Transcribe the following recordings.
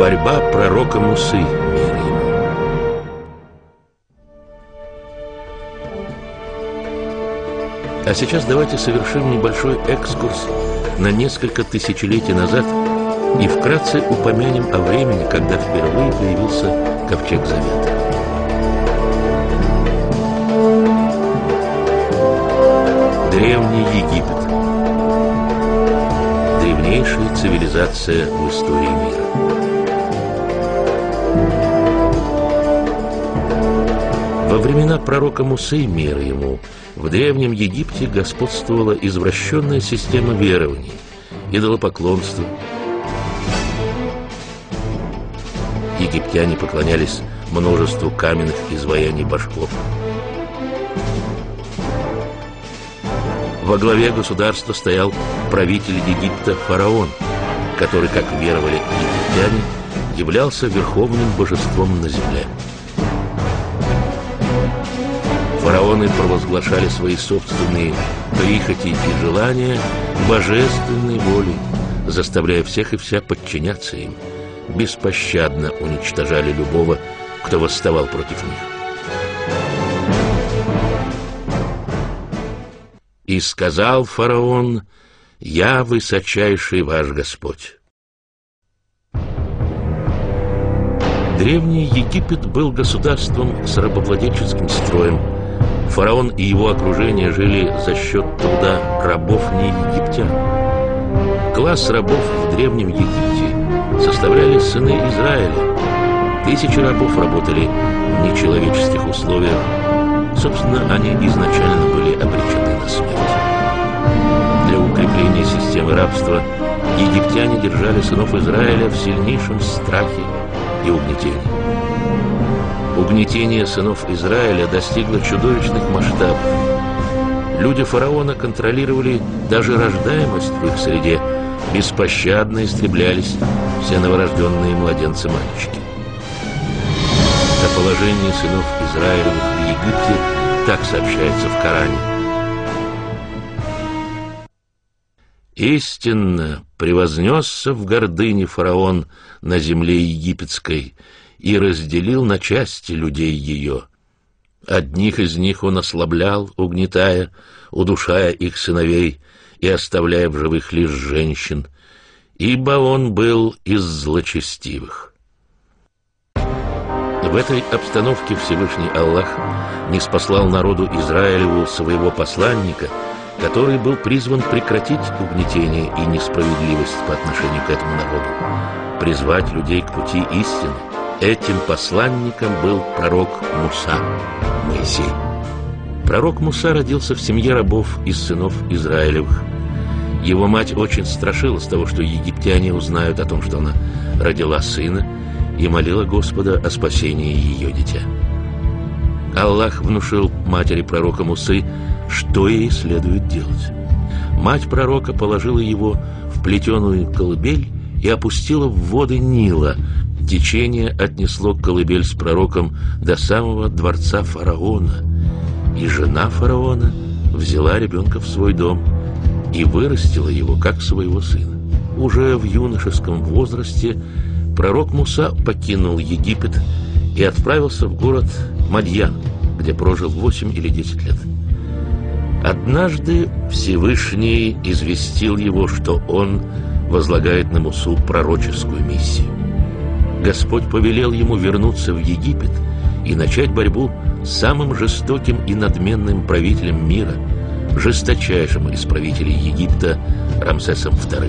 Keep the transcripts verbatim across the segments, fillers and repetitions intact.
Борьба пророка Мусы, мир ему. А сейчас давайте совершим небольшой экскурс на несколько тысячелетий назад и вкратце упомянем о времени, когда впервые появился Ковчег Завета. Древний Египет. Древнейшая цивилизация в истории мира. Во времена пророка Мусы, мир ему, в Древнем Египте господствовала извращенная система верований, идолопоклонства. Египтяне поклонялись множеству каменных изваяний божков. Во главе государства стоял правитель Египта фараон, который, как веровали египтяне, являлся верховным божеством на земле. Фараоны провозглашали свои собственные прихоти и желания божественной волей, заставляя всех и вся подчиняться им, беспощадно уничтожали любого, кто восставал против них. И сказал фараон: «Я высочайший ваш Господь». Древний Египет был государством с рабовладельческим строем. Фараон и его окружение жили за счет труда рабов не египтян. Класс рабов в Древнем Египте составляли сыны Израиля. Тысячи рабов работали в нечеловеческих условиях. Собственно, они изначально были обречены на смерть. Для укрепления системы рабства египтяне держали сынов Израиля в сильнейшем страхе и угнетении. Угнетение сынов Израиля достигло чудовищных масштабов. Люди фараона контролировали даже рождаемость в их среде. Беспощадно истреблялись все новорожденные младенцы-мальчики. О положении сынов Израилевых в Египте так сообщается в Коране. «Истинно превознесся в гордыне фараон на земле египетской и разделил на части людей ее. Одних из них он ослаблял, угнетая, удушая их сыновей и оставляя в живых лишь женщин, ибо он был из злочестивых». В этой обстановке Всевышний Аллах ниспослал народу Израилеву своего посланника, который был призван прекратить угнетение и несправедливость по отношению к этому народу, призвать людей к пути истины. Этим посланником был пророк Муса, Моисей. Пророк Муса родился в семье рабов из сынов Израилевых. Его мать очень страшилась того, что египтяне узнают о том, что она родила сына, и молила Господа о спасении ее дитя. Аллах внушил матери пророка Мусы, что ей следует делать. Мать пророка положила его в плетеную колыбель и опустила в воды Нила. Течение отнесло колыбель с пророком до самого дворца фараона, и жена фараона взяла ребенка в свой дом и вырастила его как своего сына. Уже в юношеском возрасте пророк Муса покинул Египет и отправился в город Мадьян, где прожил восемь или десять лет. Однажды Всевышний известил его, что он возлагает на Мусу пророческую миссию. Господь повелел ему вернуться в Египет и начать борьбу с самым жестоким и надменным правителем мира, жесточайшим из правителей Египта Рамсесом вторым.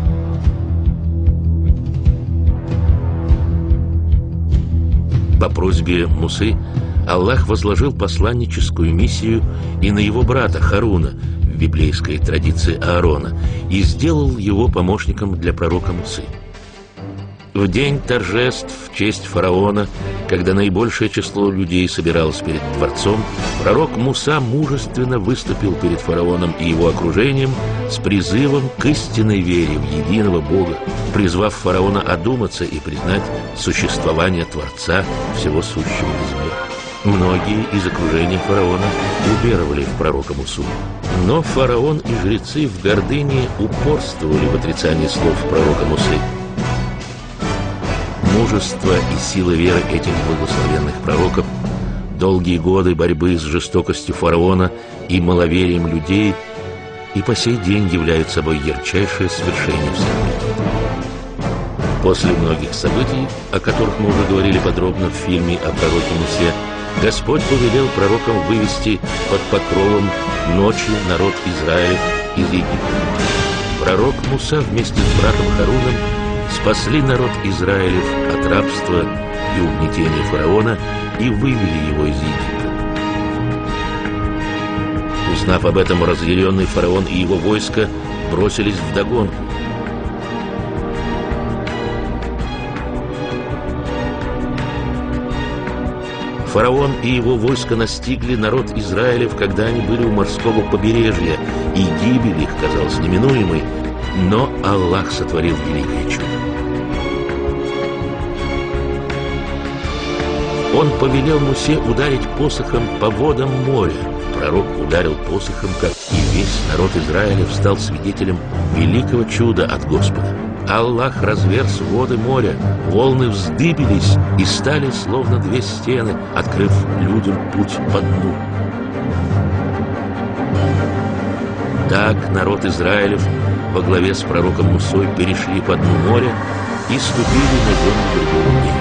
По просьбе Мусы Аллах возложил посланническую миссию и на его брата Харуна в библейской традиции Аарона и сделал его помощником для пророка Мусы. В день торжеств в честь фараона, когда наибольшее число людей собиралось перед дворцом, пророк Муса мужественно выступил перед фараоном и его окружением с призывом к истинной вере в единого Бога, призвав фараона одуматься и признать существование Творца всего сущего на земле. Многие из окружения фараона уверовали в пророка Мусу, но фараон и жрецы в гордыне упорствовали в отрицании слов пророка Мусы. мужество и сила веры этих благословенных пророков, долгие годы борьбы с жестокостью фараона и маловерием людей и по сей день являют собой ярчайшее свершение в событий. После многих событий, о которых мы уже говорили подробно в фильме о пророке Мусе, Господь повелел пророкам вывести под покровом ночи народ Израилев из Египта. Пророк Муса вместе с братом Харуном спасли народ Израилев от рабства и угнетения фараона и вывели его из Египта. Узнав об этом, разъяренный фараон и его войско бросились вдогонку. Фараон и его войско настигли народ Израилев, когда они были у морского побережья, и гибель их казалась неминуемой, но Аллах сотворил великое чудо. Он повелел Мусе ударить посохом по водам моря. Пророк ударил посохом, как и весь народ Израилев стал свидетелем великого чуда от Господа. Аллах разверз воды моря, волны вздыбились и стали словно две стены, открыв людям путь по дну. Так народ Израилев во главе с пророком Мусой перешли по дну моря и ступили на землю другого мира.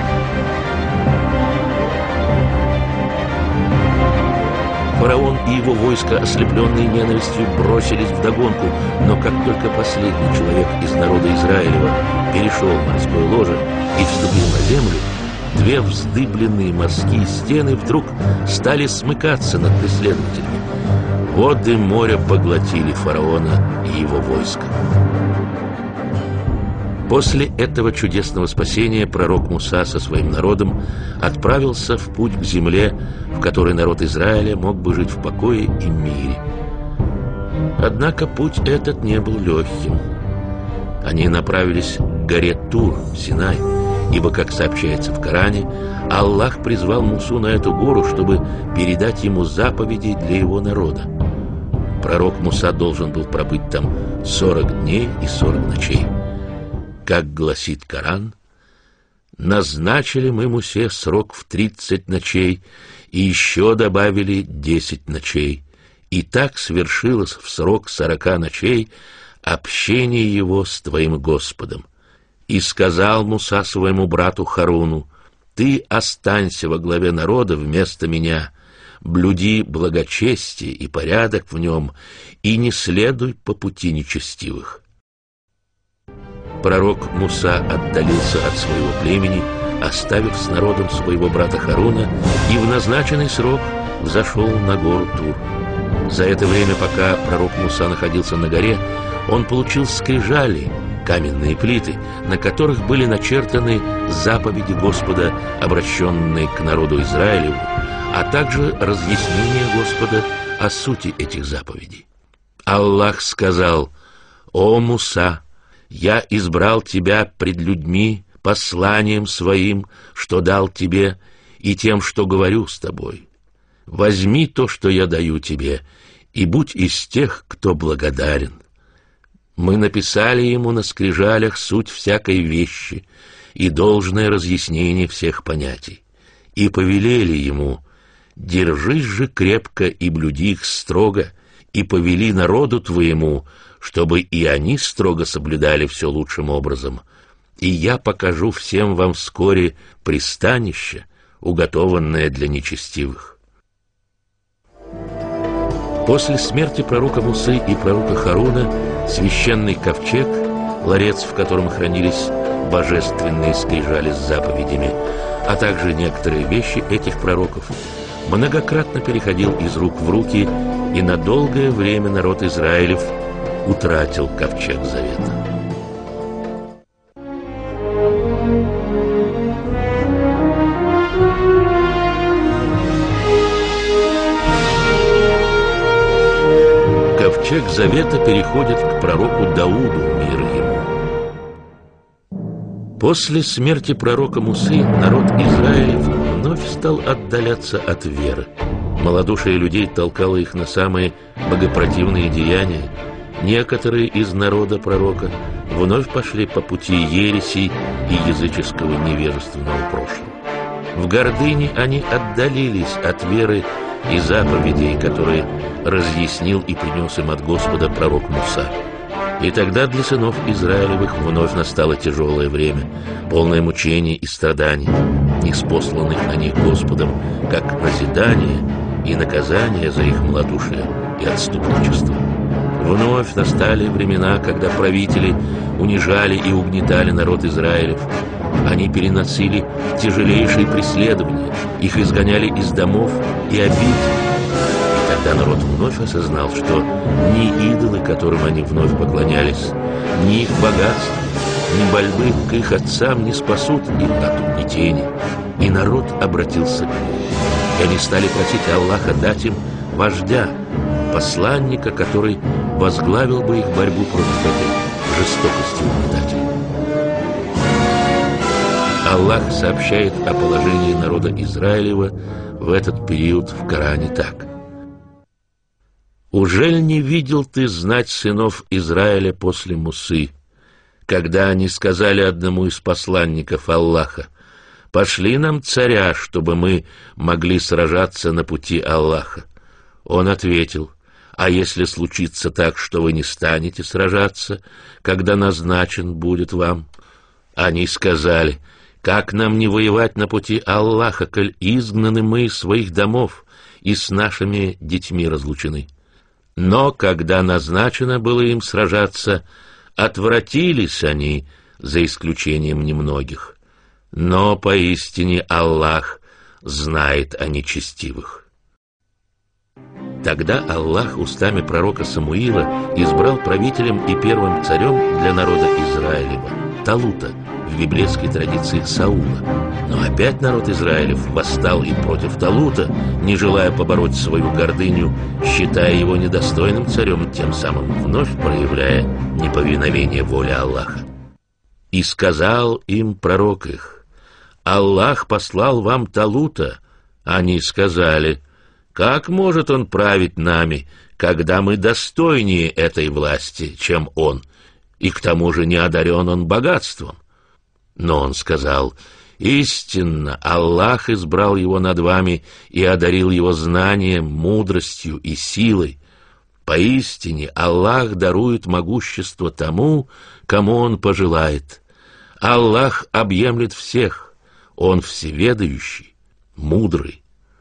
Фараон и его войско, ослепленные ненавистью, бросились вдогонку, но как только последний человек из народа Израилева перешел морское ложе и вступил на землю, две вздыбленные морские стены вдруг стали смыкаться над преследователями. Воды моря поглотили фараона и его войско. После этого чудесного спасения пророк Муса со своим народом отправился в путь к земле, в которой народ Израиля мог бы жить в покое и мире. Однако путь этот не был легким. Они направились к горе Тур, Синай, ибо, как сообщается в Коране, Аллах призвал Мусу на эту гору, чтобы передать ему заповеди для его народа. Пророк Муса должен был пробыть там сорок дней и сорок ночей. Как гласит Коран, назначили мы Мусе срок в тридцать ночей и еще добавили десять ночей. И так свершилось в срок сорока ночей общение его с твоим Господом. И сказал Муса своему брату Харуну: ты останься во главе народа вместо меня, блюди благочестие и порядок в нем, и не следуй по пути нечестивых. Пророк Муса отдалился от своего племени, оставив с народом своего брата Харуна, и в назначенный срок взошел на гору Тур. За это время, пока пророк Муса находился на горе, он получил скрижали, каменные плиты, на которых были начертаны заповеди Господа, обращенные к народу Израилеву, а также разъяснение Господа о сути этих заповедей. Аллах сказал: «О Муса, я избрал тебя пред людьми посланием своим, что дал тебе, и тем, что говорю с тобой. Возьми то, что я даю тебе, и будь из тех, кто благодарен». Мы написали ему на скрижалях суть всякой вещи и должное разъяснение всех понятий, и повелели ему: держись же крепко и блюди их строго, и повели народу твоему, чтобы и они строго соблюдали все лучшим образом, и я покажу всем вам вскоре пристанище, уготованное для нечестивых. После смерти пророка Мусы и пророка Харуна священный ковчег, ларец, в котором хранились божественные скрижали с заповедями, а также некоторые вещи этих пророков, многократно переходил из рук в руки, и на долгое время народ Израилев утратил ковчег завета. Ковчег завета переходит к пророку Дауду, мир ему. После смерти пророка Мусы народ Израилев вновь стал отдаляться от веры. Малодушие людей толкало их на самые богопротивные деяния. Некоторые из народа пророка вновь пошли по пути ересей и языческого невежественного прошлого. В гордыне они отдалились от веры и заповедей, которые разъяснил и принес им от Господа пророк Муса. И тогда для сынов Израилевых вновь настало тяжелое время, полное мучений и страданий, ниспосланных на них Господом, как назидание и наказание за их малодушие и отступничество. Вновь настали времена, когда правители унижали и угнетали народ Израилев. Они переносили тяжелейшие преследования, их изгоняли из домов и обителей. И тогда народ вновь осознал, что ни идолы, которым они вновь поклонялись, ни их богатство, ни мольбы к их отцам не спасут их от угнетений. И народ обратился к нему. И они стали просить Аллаха дать им вождя, посланника, который возглавил бы их борьбу против этой жестокости угнетателей. Аллах сообщает о положении народа Израилева в этот период в Коране так: «Ужель не видел ты знать сынов Израиля после Мусы, когда они сказали одному из посланников Аллаха: пошли нам царя, чтобы мы могли сражаться на пути Аллаха? Он ответил: а если случится так, что вы не станете сражаться, когда назначен будет вам? Они сказали: как нам не воевать на пути Аллаха, коль изгнаны мы из своих домов и с нашими детьми разлучены? Но когда назначено было им сражаться, отвратились они, за исключением немногих. Но поистине Аллах знает о нечестивых». Тогда Аллах устами пророка Самуила избрал правителем и первым царем для народа Израилева Талута, в библейской традиции Саула. Но опять народ Израилев восстал и против Талута, не желая побороть свою гордыню, считая его недостойным царем, тем самым вновь проявляя неповиновение воле Аллаха. «И сказал им пророк их: Аллах послал вам Талута». Они сказали: как может он править нами, когда мы достойнее этой власти, чем он, и к тому же не одарен он богатством? Но он сказал: истинно, Аллах избрал его над вами и одарил его знанием, мудростью и силой. Поистине Аллах дарует могущество тому, кому он пожелает. Аллах объемлет всех, он всеведающий, мудрый.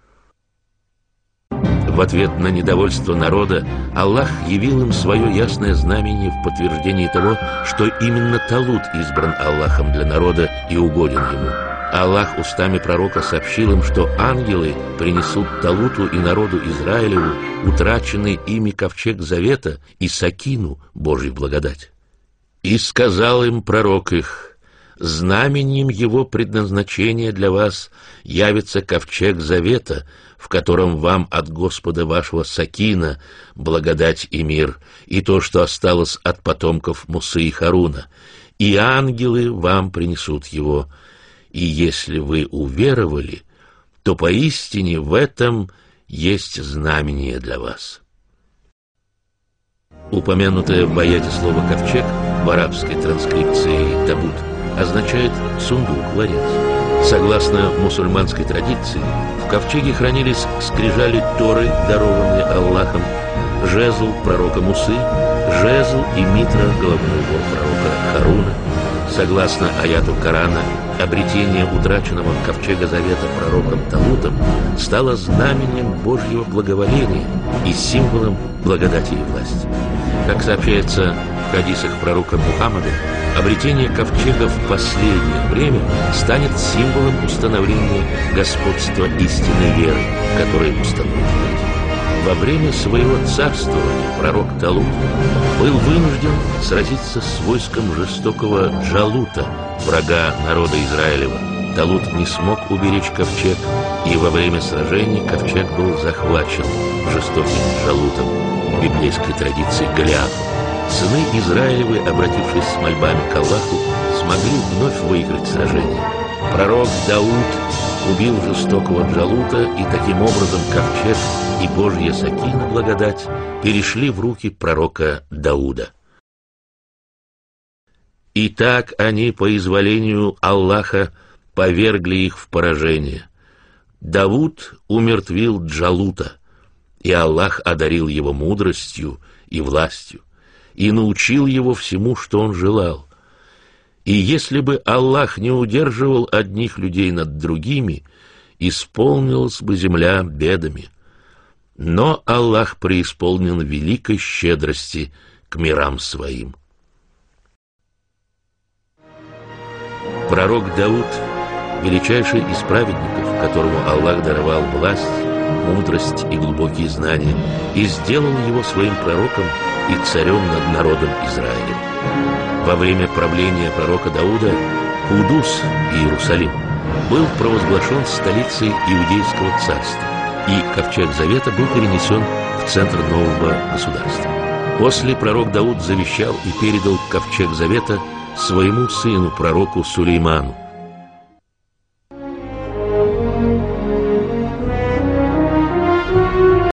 В ответ на недовольство народа Аллах явил им свое ясное знамение в подтверждении того, что именно Талут избран Аллахом для народа и угоден ему. Аллах устами пророка сообщил им, что ангелы принесут Талуту и народу Израилеву утраченный ими ковчег завета и сакину, Божью благодать. «И сказал им пророк их: знаменем его предназначения для вас явится ковчег завета, в котором вам от Господа вашего сакина, благодать и мир, и то, что осталось от потомков Мусы и Харуна, и ангелы вам принесут его. И если вы уверовали, то поистине в этом есть знамение для вас». Упомянутое в аяте слово «ковчег» в арабской транскрипции «табут» означает «сундук, ларец». Согласно мусульманской традиции, в ковчеге хранились скрижали Торы, дарованные Аллахом, жезл пророка Мусы, жезл и митра, головной убор пророка Харуна. Согласно аяту Корана, обретение утраченного ковчега завета пророком Талутом стало знаменем Божьего благоволения и символом благодати и власти. Как сообщается в хадисах пророка Мухаммада, обретение ковчега в последнее время станет символом установления господства истинной веры, которая установлена. Во время своего царствования пророк Талут был вынужден сразиться с войском жестокого Джалута, врага народа Израилева. Талут не смог уберечь ковчег, и во время сражений ковчег был захвачен жестоким Джалутом, в библейской традиции Голиафом. Сыны Израилевы, обратившись с мольбами к Аллаху, смогли вновь выиграть сражение. Пророк Дауд убил жестокого Джалута, и таким образом ковчег и Божья сакина, благодать, перешли в руки пророка Дауда. И так они по изволению Аллаха повергли их в поражение. Давуд умертвил Джалута, и Аллах одарил его мудростью и властью, и научил его всему, что он желал. И если бы Аллах не удерживал одних людей над другими, исполнилась бы земля бедами. Но Аллах преисполнен великой щедрости к мирам своим. Пророк Дауд — величайший из праведников, которому Аллах даровал власть, мудрость и глубокие знания, и сделал его своим пророком и царем над народом Израилем. Во время правления пророка Дауда Кудус, Иерусалим, был провозглашен столицей Иудейского царства, и ковчег Завета был перенесен в центр нового государства. После пророк Дауд завещал и передал ковчег Завета своему сыну, пророку Сулейману.